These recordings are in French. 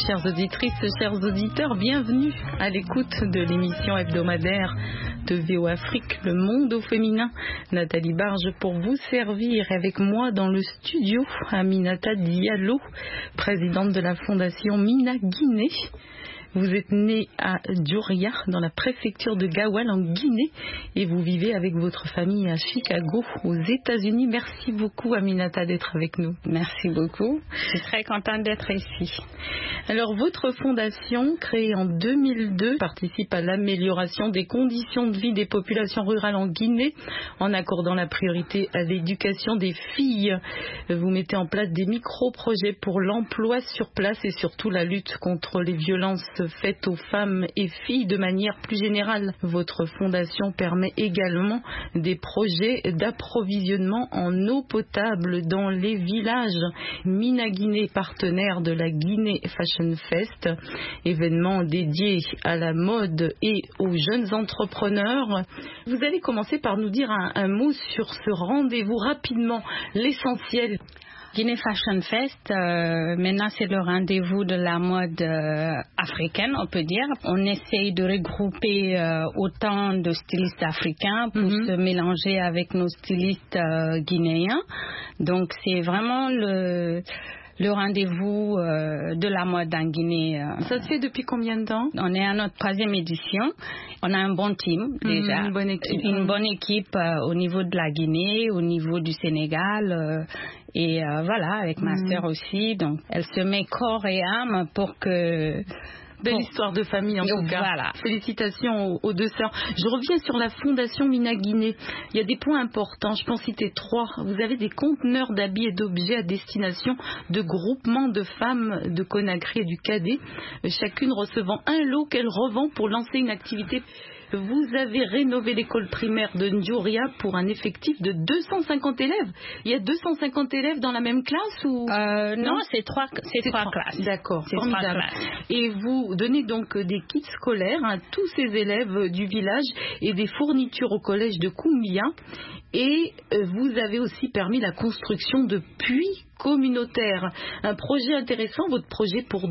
chères auditrices, chers auditeurs, bienvenue à l'écoute de l'émission hebdomadaire de VO Afrique, le monde au féminin. Nathalie Barge pour vous servir, avec moi dans le studio, Aminata Diallo, présidente de la fondation Mina Guinée. Vous êtes née à Djoria, dans la préfecture de Gawal, en Guinée, et vous vivez avec votre famille à Chicago, aux États-Unis. Merci beaucoup, Aminata, d'être avec nous. Merci beaucoup. Je suis très contente d'être ici. Alors, votre fondation, créée en 2002, participe à l'amélioration des conditions de vie des populations rurales en Guinée, en accordant la priorité à l'éducation des filles. Vous mettez en place des micro-projets pour l'emploi sur place et surtout la lutte contre les violences faites aux femmes et filles de manière plus générale. Votre fondation permet également des projets d'approvisionnement en eau potable dans les villages. Mina Guinée, partenaire de la Guinée Fashion Fest, événement dédié à la mode et aux jeunes entrepreneurs. Vous allez commencer par nous dire un mot sur ce rendez-vous rapidement, l'essentiel. Guinée Fashion Fest, maintenant c'est le rendez-vous de la mode africaine, on peut dire. On essaye de regrouper autant de stylistes africains pour se mélanger avec nos stylistes guinéens. Donc c'est vraiment le rendez-vous de la mode en Guinée. Ça se fait depuis combien de temps? On est à notre 3e édition. On a un bon team déjà. Une bonne équipe. Une bonne équipe au niveau de la Guinée, au niveau du Sénégal. Et voilà, avec ma sœur aussi. Donc, elle se met corps et âme pour que... Belle histoire de famille en tout cas. Voilà. Félicitations aux deux sœurs. Je reviens sur la fondation Mina Guinée. Il y a des points importants, je peux en citer 3. Vous avez des conteneurs d'habits et d'objets à destination de groupements de femmes de Conakry et du Cadet, chacune recevant un lot qu'elle revend pour lancer une activité. Vous avez rénové l'école primaire de Ndjouria pour un effectif de 250 élèves. Il y a 250 élèves dans la même classe ou Non, c'est trois classes. D'accord, c'est formidable. 3 classes. Et vous donnez donc des kits scolaires à tous ces élèves du village et des fournitures au collège de Koumbia. Et vous avez aussi permis la construction de puits communautaires. Un projet intéressant, votre projet pour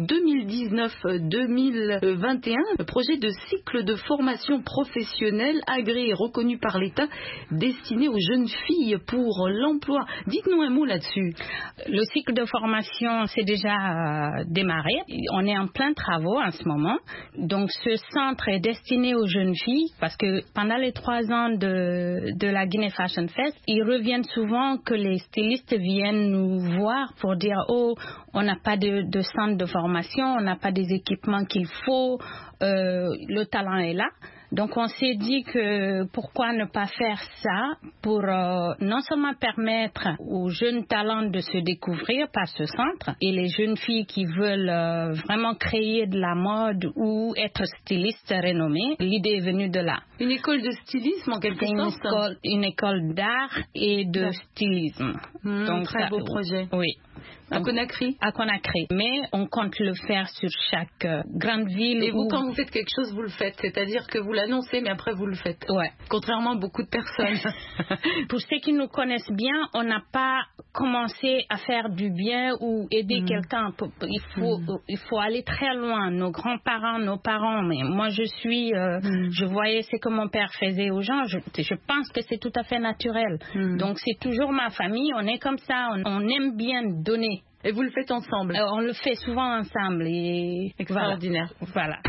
2019-2021, le projet de cycle de formation professionnelle agréé et reconnu par l'État, destiné aux jeunes filles pour l'emploi. Dites-nous un mot là-dessus. Le cycle de formation s'est déjà démarré. On est en plein travaux en ce moment. Donc ce centre est destiné aux jeunes filles parce que pendant les 3 ans de la Guinée Fashion Fest, ils reviennent souvent que les stylistes viennent nous voir pour dire on n'a pas de centre de formation, on n'a pas des équipements qu'il faut, le talent est là. Donc on s'est dit que pourquoi ne pas faire ça pour non seulement permettre aux jeunes talents de se découvrir par ce centre et les jeunes filles qui veulent vraiment créer de la mode ou être stylistes renommés, l'idée est venue de là. Une école de stylisme en quelque sorte. Une école d'art et de stylisme. Donc très beau projet. Oui. À Conakry. À Conakry. Mais on compte le faire sur chaque grande ville. Et vous, quand vous faites quelque chose, vous le faites. C'est-à-dire que vous l'annoncez, mais après vous le faites. Ouais. Contrairement à beaucoup de personnes. Pour ceux qui nous connaissent bien, on n'a pas commencé à faire du bien ou aider quelqu'un. Il faut aller très loin. Nos grands-parents, nos parents. Mais moi, je voyais ce que mon père faisait aux gens. Je pense que c'est tout à fait naturel. Donc, c'est toujours ma famille. On est comme ça. On aime bien donner. Et vous le faites ensemble? On le fait souvent ensemble. Et extraordinaire. Voilà.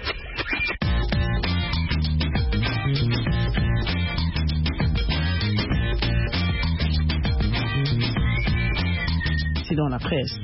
C'est dans la presse.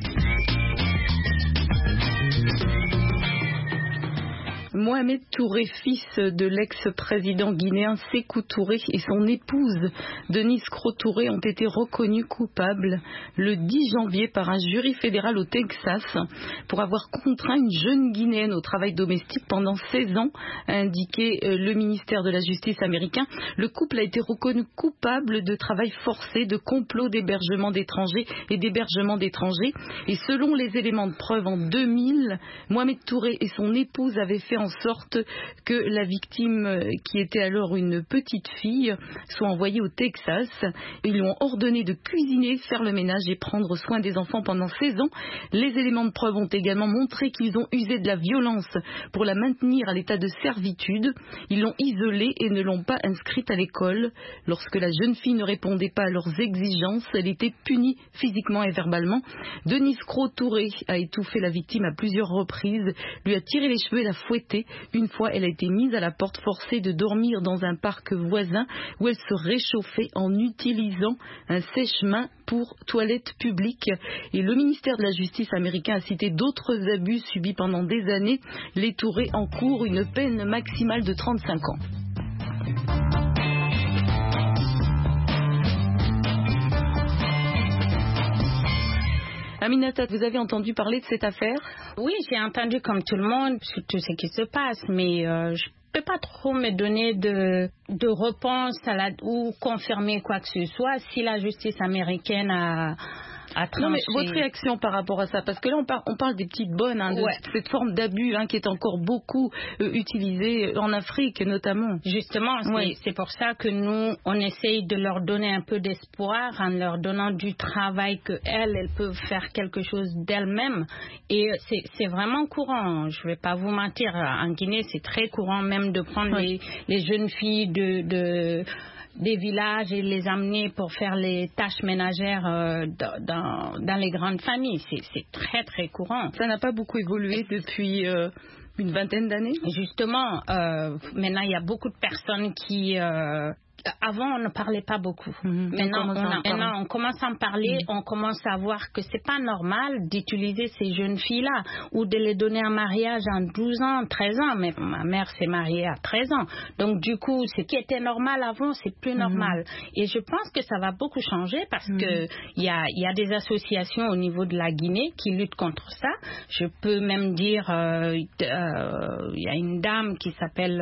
Mohamed Touré, fils de l'ex-président guinéen Sékou Touré et son épouse Denise Cros Touré ont été reconnus coupables le 10 janvier par un jury fédéral au Texas pour avoir contraint une jeune Guinéenne au travail domestique pendant 16 ans, a indiqué le ministère de la Justice américain. Le couple a été reconnu coupable de travail forcé, de complot d'hébergement d'étrangers et d'hébergement d'étrangers. Et selon les éléments de preuve, en 2000, Mohamed Touré et son épouse avaient fait en sorte que la victime, qui était alors une petite fille, soit envoyée au Texas. Ils lui ont ordonné de cuisiner, faire le ménage et prendre soin des enfants pendant 16 ans. Les éléments de preuve ont également montré qu'ils ont usé de la violence pour la maintenir à l'état de servitude. Ils l'ont isolée et ne l'ont pas inscrite à l'école. Lorsque la jeune fille ne répondait pas à leurs exigences, elle était punie physiquement et verbalement. Denise Cros-Touré a étouffé la victime à plusieurs reprises, lui a tiré les cheveux et l'a fouettée. Une fois, elle a été mise à la porte, forcée de dormir dans un parc voisin où elle se réchauffait en utilisant un sèche-main pour toilettes publiques. Et le ministère de la Justice américain a cité d'autres abus subis pendant des années. Les Touré encourent une peine maximale de 35 ans. Aminata, vous avez entendu parler de cette affaire? Oui, j'ai entendu comme tout le monde sur tout ce qui se passe, mais je peux pas trop me donner de réponse ou confirmer quoi que ce soit si la justice américaine a tranché. Non, mais votre réaction par rapport à ça, parce que là on parle des petites bonnes, de cette forme d'abus qui est encore beaucoup utilisée en Afrique notamment. Justement, c'est pour ça que nous on essaye de leur donner un peu d'espoir en leur donnant du travail que elles peuvent faire quelque chose d'elles-mêmes. Et c'est vraiment courant. Je vais pas vous mentir, en Guinée c'est très courant même de prendre les jeunes filles des villages et les amener pour faire les tâches ménagères dans les grandes familles. C'est très très courant. Ça n'a pas beaucoup évolué depuis une vingtaine d'années? Justement, maintenant il y a beaucoup de personnes qui... avant, on ne parlait pas beaucoup. Maintenant, on commence à en parler. On commence à voir que c'est pas normal d'utiliser ces jeunes filles-là ou de les donner en mariage en 12 ans, 13 ans. Mais ma mère s'est mariée à 13 ans. Donc, du coup, ce qui était normal avant, c'est plus normal. Et je pense que ça va beaucoup changer parce que il y a des associations au niveau de la Guinée qui luttent contre ça. Je peux même dire, il y a une dame qui s'appelle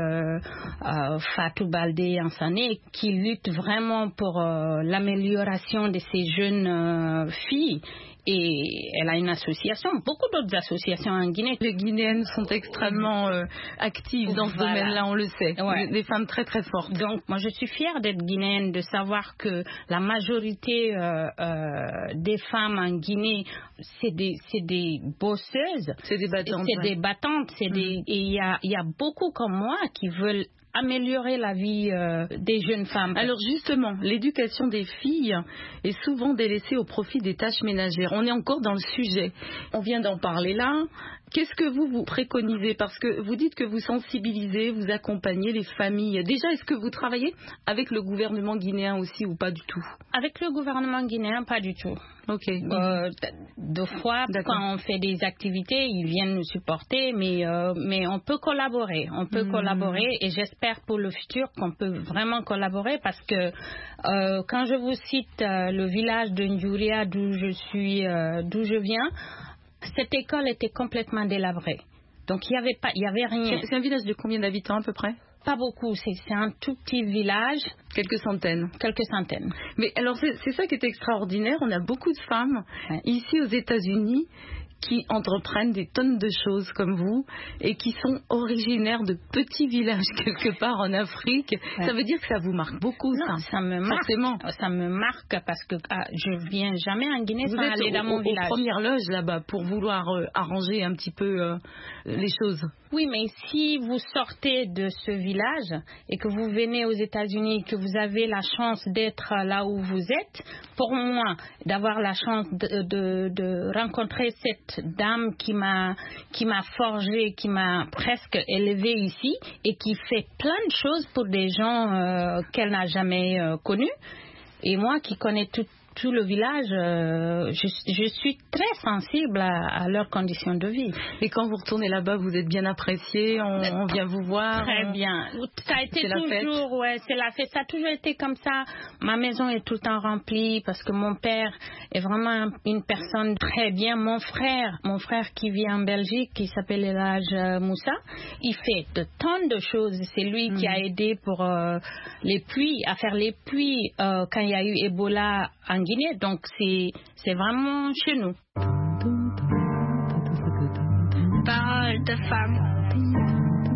Fatou Baldé Ansané qui lutte vraiment pour l'amélioration de ces jeunes filles. Et elle a une association, beaucoup d'autres associations en Guinée. Les Guinéennes sont extrêmement actives dans ce domaine-là, on le sait. Des femmes très très fortes. Donc moi je suis fière d'être guinéenne, de savoir que la majorité des femmes en Guinée, c'est des bosseuses. C'est des battantes. C'est des battantes. Et il y a beaucoup comme moi qui veulent améliorer la vie des jeunes femmes. Alors justement, l'éducation des filles est souvent délaissée au profit des tâches ménagères. On est encore dans le sujet. On vient d'en parler là. Qu'est-ce que vous préconisez? Parce que vous dites que vous sensibilisez, vous accompagnez les familles. Déjà, est-ce que vous travaillez avec le gouvernement guinéen aussi ou pas du tout? Avec le gouvernement guinéen, pas du tout. Ok. Deux fois, quand on fait des activités, ils viennent nous supporter, mais on peut collaborer. On peut collaborer et j'espère pour le futur qu'on peut vraiment collaborer parce que quand je vous cite le village de Ndjouria d'où je viens, cette école était complètement délabrée. Donc il y avait rien. C'est un village de combien d'habitants à peu près? Pas beaucoup, c'est un tout petit village. Quelques centaines. Mais alors c'est ça qui est extraordinaire. On a beaucoup de femmes ici aux États-Unis qui entreprennent des tonnes de choses comme vous et qui sont originaires de petits villages quelque part en Afrique. Ça veut dire que ça vous marque beaucoup, non, ça me marque. Forcément. Ça me marque parce que je viens jamais en Guinée sans aller dans mon village. Vous êtes aux premières loges là-bas pour vouloir arranger un petit peu les choses. Oui, mais si vous sortez de ce village et que vous venez aux États-Unis, que vous avez la chance d'être là où vous êtes, pour moi, d'avoir la chance de rencontrer cette dame qui m'a forgée, qui m'a presque élevée ici et qui fait plein de choses pour des gens qu'elle n'a jamais connus. Et moi qui connais tout le village, je suis très sensible à leurs conditions de vie. Et quand vous retournez là-bas, vous êtes bien apprécié, on vient vous voir. Très bien. Ça a été toujours, c'est la fête. Ça a toujours été comme ça. Ma maison est tout le temps remplie parce que mon père est vraiment une personne très bien. Mon frère qui vit en Belgique, qui s'appelle Elhaj Moussa, il fait de tonnes de choses. C'est lui qui a aidé pour les pluies, à faire les pluies quand il y a eu Ebola en Guinée, donc c'est vraiment chez nous. Parole de femme.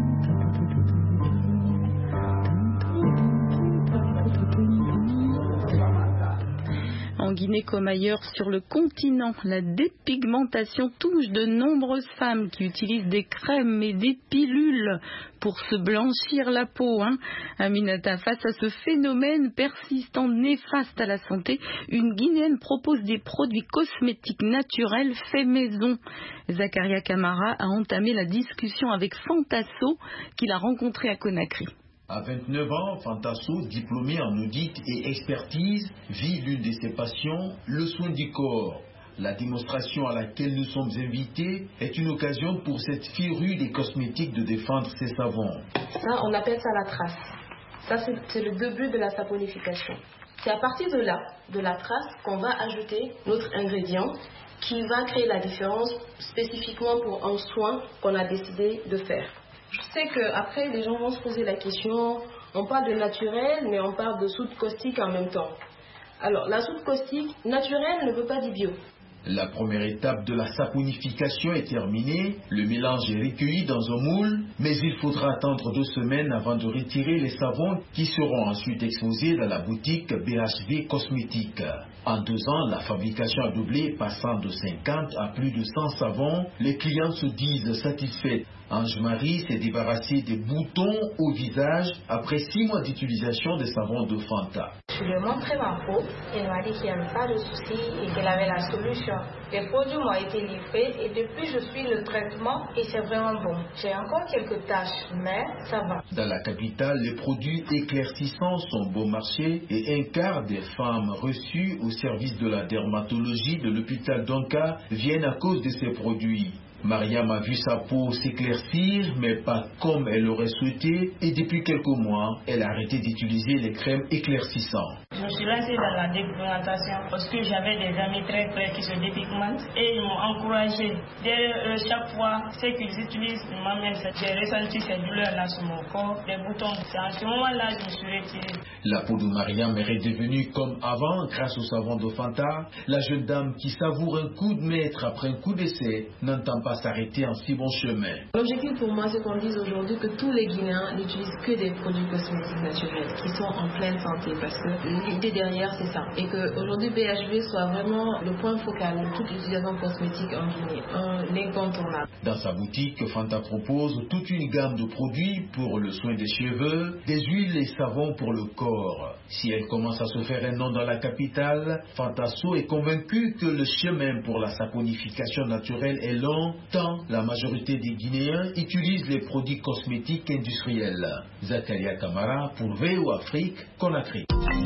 En Guinée comme ailleurs sur le continent, la dépigmentation touche de nombreuses femmes qui utilisent des crèmes et des pilules pour se blanchir la peau. Aminata, face à ce phénomène persistant néfaste à la santé, une Guinéenne propose des produits cosmétiques naturels faits maison. Zakaria Camara a entamé la discussion avec Fantasso qu'il a rencontré à Conakry. À 29 ans, Fantasso, diplômé en audit et expertise, vit l'une de ses passions, le soin du corps. La démonstration à laquelle nous sommes invités est une occasion pour cette férue des cosmétiques de défendre ses savons. Ça, on appelle ça la trace. Ça, c'est le début de la saponification. C'est à partir de là, de la trace, qu'on va ajouter notre ingrédient qui va créer la différence spécifiquement pour un soin qu'on a décidé de faire. Je sais qu'après, les gens vont se poser la question, on parle de naturel, mais on parle de soude caustique en même temps. Alors, la soude caustique naturelle ne veut pas dire bio. La première étape de la saponification est terminée, le mélange est recueilli dans un moule, mais il faudra attendre 2 semaines avant de retirer les savons qui seront ensuite exposés dans la boutique BHV Cosmétiques. En 2 ans, la fabrication a doublé, passant de 50 à plus de 100 savons. Les clients se disent satisfaits. Ange-Marie s'est débarrassée des boutons au visage après 6 mois d'utilisation des savons de Fanta. Je lui ai montré ma peau, elle m'a dit qu'il n'y avait pas de souci et qu'elle avait la solution. Les produits m'ont été livrés et depuis je suis le traitement et c'est vraiment bon. J'ai encore quelques taches, mais ça va. Dans la capitale, les produits éclaircissants sont bon marché et un quart des femmes reçues au service de la dermatologie de l'hôpital d'Onka viennent à cause de ces produits. Mariam a vu sa peau s'éclaircir, mais pas comme elle l'aurait souhaité, et depuis quelques mois, elle a arrêté d'utiliser les crèmes éclaircissantes. Je me suis lancée dans la dépigmentation parce que j'avais des amis très près qui se dépigmentent et ils m'ont encouragée. Dès chaque fois, ce qu'ils utilisent, moi-même, j'ai ressenti ces douleurs-là sur mon corps, des boutons. C'est à ce moment-là que je me suis retirée. La peau de Mariam est redevenue comme avant grâce au savon de Fanta. La jeune dame qui savoure un coup de maître après un coup d'essai n'entend pas s'arrêter en si bon chemin. L'objectif pour moi, c'est qu'on dise aujourd'hui que tous les Guinéens n'utilisent que des produits cosmétiques naturels qui sont en pleine santé, parce que l'idée derrière, c'est ça. Et qu'aujourd'hui, BHV soit vraiment le point focal de toute utilisation cosmétique en Guinée, un incontournable. Dans sa boutique, Fanta propose toute une gamme de produits pour le soin des cheveux, des huiles et savons pour le corps. Si elle commence à se faire un nom dans la capitale, Fantasso est convaincue que le chemin pour la saponification naturelle est long, tant la majorité des Guinéens utilisent les produits cosmétiques industriels. Zakaria Camara pour VO Afrique, Conakry.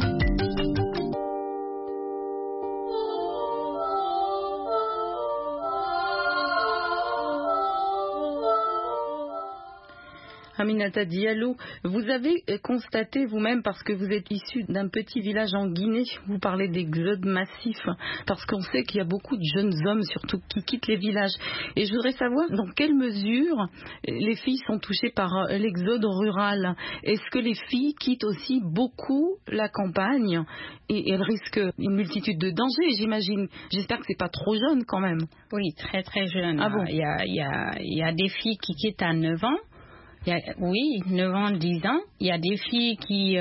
Aminata Diallo, vous avez constaté vous-même, parce que vous êtes issu d'un petit village en Guinée, vous parlez d'exode massif, parce qu'on sait qu'il y a beaucoup de jeunes hommes surtout qui quittent les villages. Et je voudrais savoir dans quelle mesure les filles sont touchées par l'exode rural. Est-ce que les filles quittent aussi beaucoup la campagne et elles risquent une multitude de dangers, j'imagine. J'espère que c'est pas trop jeune quand même. Oui, très très jeune. Ah bon? Il y a des filles qui quittent à 9 ans. Oui, 9 ans, 10 ans. Il y a des filles qui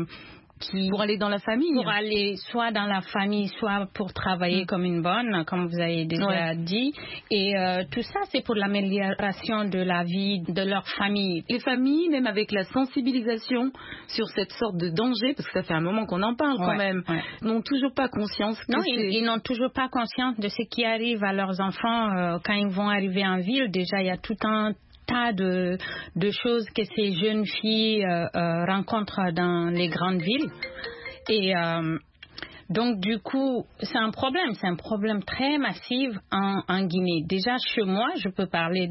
pour aller dans la famille. Pour aller soit dans la famille, soit pour travailler comme une bonne, comme vous avez déjà dit. Et tout ça, c'est pour l'amélioration de la vie de leur famille. Les familles, même avec la sensibilisation sur cette sorte de danger, parce que ça fait un moment qu'on en parle quand même, n'ont toujours pas conscience. Non, ils n'ont toujours pas conscience de ce qui arrive à leurs enfants quand ils vont arriver en ville. Déjà, il y a tout un tas de choses que ces jeunes filles rencontrent dans les grandes villes. Et donc, du coup, c'est un problème très massif en Guinée. Déjà, chez moi, je peux parler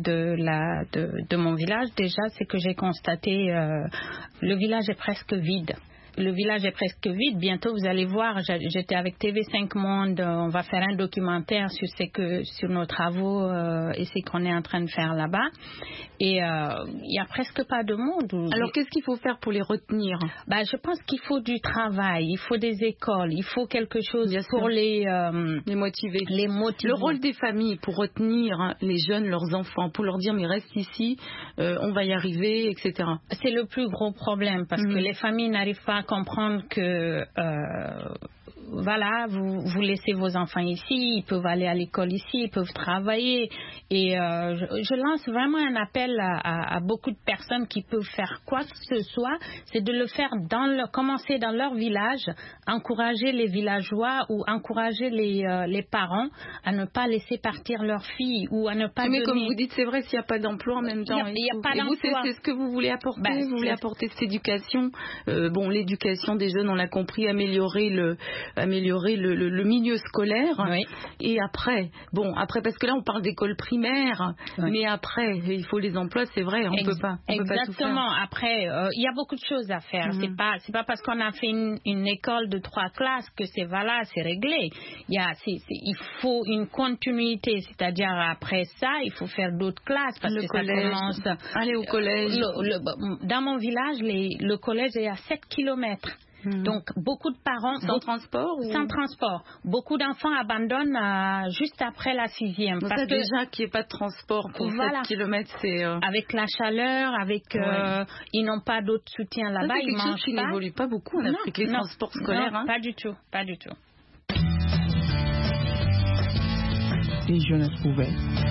de mon village. Déjà, c'est que j'ai constaté, le village est presque vide. Le village est presque vide. Bientôt, vous allez voir, j'étais avec TV5 Monde. On va faire un documentaire sur nos travaux et ce qu'on est en train de faire là-bas. Et il n'y a presque pas de monde. Alors, qu'est-ce qu'il faut faire pour les retenir? Je pense qu'il faut du travail, il faut des écoles, il faut quelque chose pour les motiver. Le rôle des familles pour retenir les jeunes, leurs enfants, pour leur dire mais reste ici, on va y arriver, etc. C'est le plus gros problème parce que les familles n'arrivent pas à comprendre que voilà, vous laissez vos enfants ici, ils peuvent aller à l'école ici, ils peuvent travailler. Et je lance vraiment un appel à beaucoup de personnes qui peuvent faire quoi que ce soit, c'est de le faire commencer dans leur village, encourager les villageois ou encourager les parents à ne pas laisser partir leurs filles ou à ne pas mais comme vous dites, c'est vrai, s'il n'y a pas d'emploi en même temps. Il n'y a pas d'emploi. Et vous, c'est ce que vous voulez apporter. Vous voulez apporter cette éducation. L'éducation des jeunes, on l'a compris, améliorer le milieu scolaire. Oui. Et après, parce que là, on parle d'école primaire, oui. Mais après, il faut les emplois, c'est vrai, on peut pas. Exactement. Après, il y a beaucoup de choses à faire. C'est pas parce qu'on a fait une école de 3 classes que c'est réglé. Il faut une continuité, c'est-à-dire après ça, il faut faire d'autres classes parce que ça commence. Aller au collège. Dans mon village, le collège est à 7 kilomètres. Donc, beaucoup de parents... Sans transport Sans transport. Beaucoup d'enfants abandonnent juste après la 6e. Parce que déjà qu'il n'y ait pas de transport pour 7 km, c'est... Avec la chaleur, ils n'ont pas d'autre soutien là-bas, ils mangent pas. C'est quelque chose qui n'évolue pas beaucoup en Afrique, les transports scolaires. Non, pas du tout. Les jeunesses pouvaient.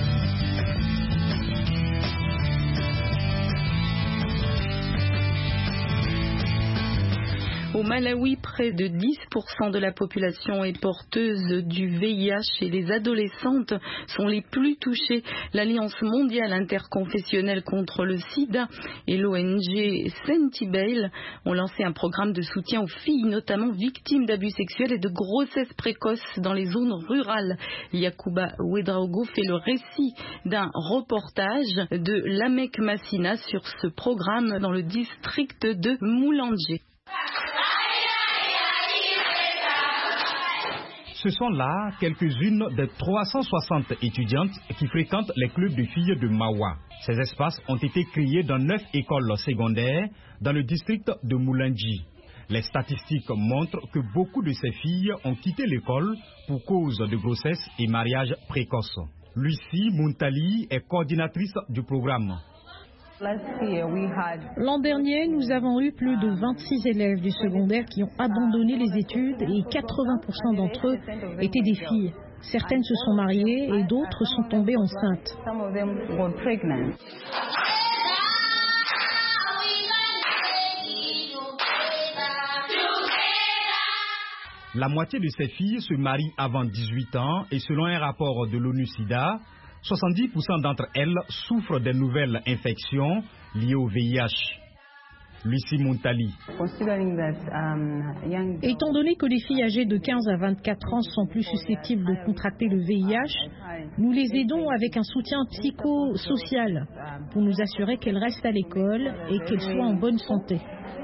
Au Malawi, près de 10% de la population est porteuse du VIH et les adolescentes sont les plus touchées. L'Alliance mondiale interconfessionnelle contre le sida et l'ONG Sentibale ont lancé un programme de soutien aux filles, notamment victimes d'abus sexuels et de grossesses précoces dans les zones rurales. Yakuba Ouedraogo fait le récit d'un reportage de Lamek Massina sur ce programme dans le district de Moulanje. Ce sont là quelques-unes des 360 étudiantes qui fréquentent les clubs de filles de Mawa. Ces espaces ont été créés dans 9 écoles secondaires dans le district de Moulandji. Les statistiques montrent que beaucoup de ces filles ont quitté l'école pour cause de grossesse et mariage précoce. Lucie Muntali est coordinatrice du programme. L'an dernier, nous avons eu plus de 26 élèves du secondaire qui ont abandonné les études et 80% d'entre eux étaient des filles. Certaines se sont mariées et d'autres sont tombées enceintes. La moitié de ces filles se marient avant 18 ans et selon un rapport de l'ONU-SIDA, 70% d'entre elles souffrent des nouvelles infections liées au VIH. Lucie Muntali. Étant donné que les filles âgées de 15 à 24 ans sont plus susceptibles de contracter le VIH, nous les aidons avec un soutien psychosocial pour nous assurer qu'elles restent à l'école et qu'elles soient en bonne santé.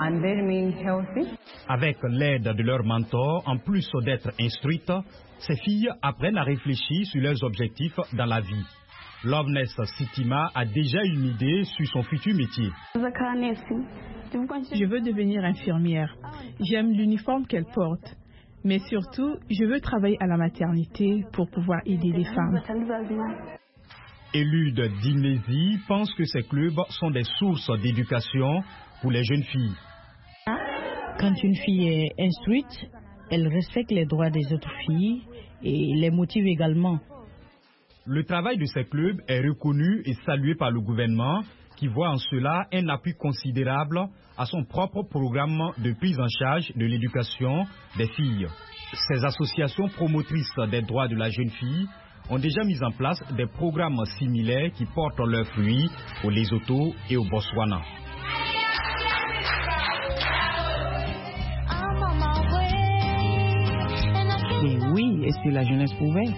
Avec l'aide de leur mentor, en plus d'être instruites, ces filles apprennent à réfléchir sur leurs objectifs dans la vie. Loveness Sitima a déjà une idée sur son futur métier. Je veux devenir infirmière. J'aime l'uniforme qu'elle porte. Mais surtout, je veux travailler à la maternité pour pouvoir aider les femmes. Élude Dinesi pense que ces clubs sont des sources d'éducation pour les jeunes filles. Quand une fille est instruite, elle respecte les droits des autres filles et les motive également. Le travail de ces clubs est reconnu et salué par le gouvernement qui voit en cela un appui considérable à son propre programme de prise en charge de l'éducation des filles. Ces associations promotrices des droits de la jeune fille ont déjà mis en place des programmes similaires qui portent leurs fruits au Lesotho et au Botswana. Et oui, est-ce que la jeunesse pouvait?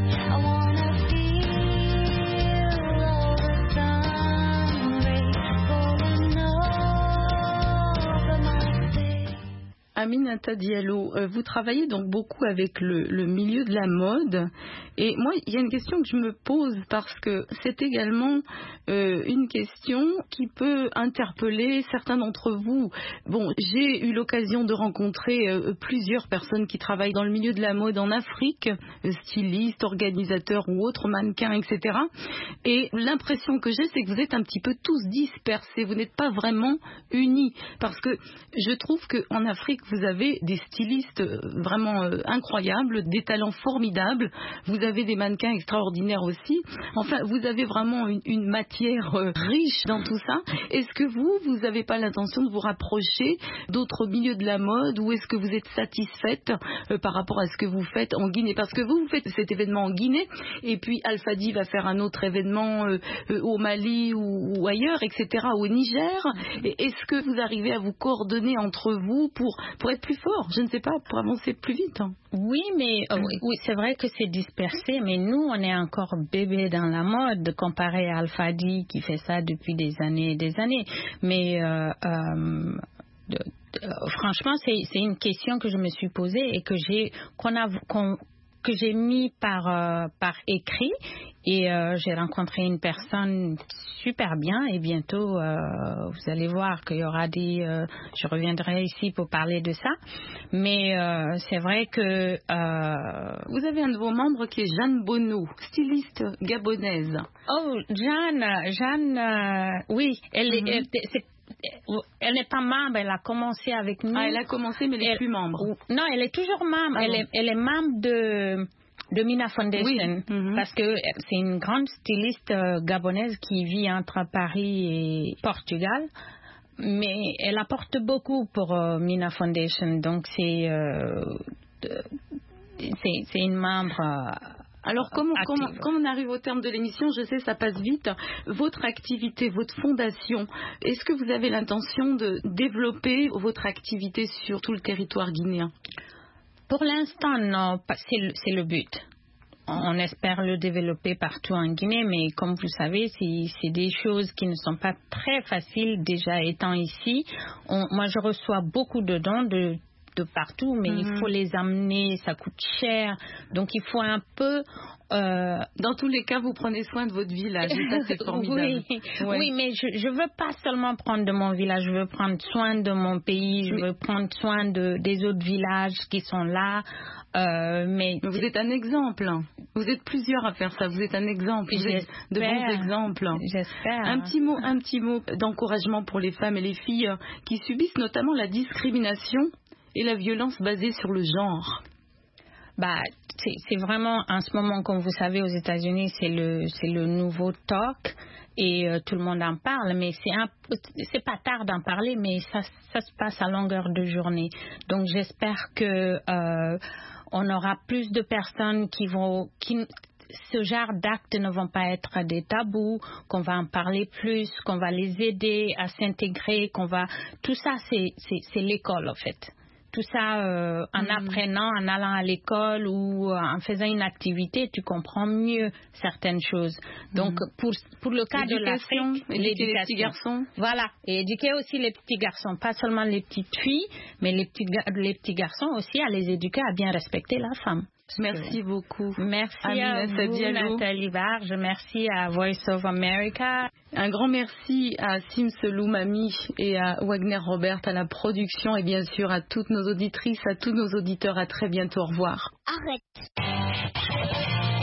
Aminata Diallo, vous travaillez donc beaucoup avec le milieu de la mode et moi il y a une question que je me pose parce que c'est également une question qui peut interpeller certains d'entre vous. Bon, j'ai eu l'occasion de rencontrer plusieurs personnes qui travaillent dans le milieu de la mode en Afrique, stylistes, organisateurs ou autres, mannequins, etc. Et l'impression que j'ai, c'est que vous êtes un petit peu tous dispersés, vous n'êtes pas vraiment unis parce que je trouve qu'en Afrique, vous vous avez des stylistes vraiment incroyables, des talents formidables. Vous avez des mannequins extraordinaires aussi. Enfin, vous avez vraiment une matière riche dans tout ça. Est-ce que vous n'avez pas l'intention de vous rapprocher d'autres milieux de la mode, ou est-ce que vous êtes satisfaite par rapport à ce que vous faites en Guinée? Parce que vous faites cet événement en Guinée, et puis Alfadi va faire un autre événement au Mali ou ailleurs, etc., au Niger. Et est-ce que vous arrivez à vous coordonner entre vous pour être plus fort? Je ne sais pas, pour avancer plus vite. Oui, mais oui, c'est vrai que c'est dispersé, mais nous, on est encore bébé dans la mode comparé à Alfadi qui fait ça depuis des années et des années. Mais franchement, c'est une question que je me suis posée et que j'ai mis par écrit, et j'ai rencontré une personne super bien, et bientôt vous allez voir qu'il y aura je reviendrai ici pour parler de ça. Mais c'est vrai que vous avez un nouveau membre qui est Jeanne Bono, styliste gabonaise. Oh, Jeanne, oui, elle n'est pas membre, elle a commencé avec nous. Ah, elle a commencé, mais elle n'est plus membre. Non, elle est toujours membre. Elle est membre de Mina Foundation, oui. Parce que c'est une grande styliste gabonaise qui vit entre Paris et Portugal. Mais elle apporte beaucoup pour Mina Foundation. Donc c'est une membre... Alors, comme on arrive au terme de l'émission, je sais, ça passe vite. Votre activité, votre fondation, est-ce que vous avez l'intention de développer votre activité sur tout le territoire guinéen? Pour l'instant, non. C'est le but. On espère le développer partout en Guinée, mais comme vous savez, c'est des choses qui ne sont pas très faciles déjà étant ici. Moi, je reçois beaucoup de dons de partout, mais il faut les amener, ça coûte cher, donc il faut un peu... Dans tous les cas, vous prenez soin de votre village, et ça c'est formidable. Oui, mais je veux pas seulement prendre de mon village, je veux prendre soin de mon pays, je veux prendre soin des autres villages qui sont là. Mais vous êtes un exemple. Vous êtes plusieurs à faire ça. Vous êtes un exemple. Vous êtes de bons exemples. J'espère. Un petit mot d'encouragement pour les femmes et les filles qui subissent notamment la discrimination et la violence basée sur le genre. C'est vraiment, en ce moment, comme vous savez, aux États-Unis, c'est le nouveau talk, et tout le monde en parle, mais c'est pas tard d'en parler, mais ça se passe à longueur de journée. Donc j'espère que on aura plus de personnes qui ce genre d'actes ne vont pas être des tabous, qu'on va en parler plus, qu'on va les aider à s'intégrer, tout ça, c'est l'école en fait. Tout ça, en apprenant, en allant à l'école ou en faisant une activité, tu comprends mieux certaines choses. Donc, pour le cas de l'Afrique, l'éducation, les petits garçons. Voilà, et éduquer aussi les petits garçons, pas seulement les petites filles, mais les petits garçons aussi, à les éduquer à bien respecter la femme. Merci beaucoup. Merci Amina à vous, Nathalie Barge. Merci à Voice of America. Un grand merci à Sims Loumami et à Wagner Robert à la production, et bien sûr à toutes nos auditrices, à tous nos auditeurs. À très bientôt. Au revoir. Arrête.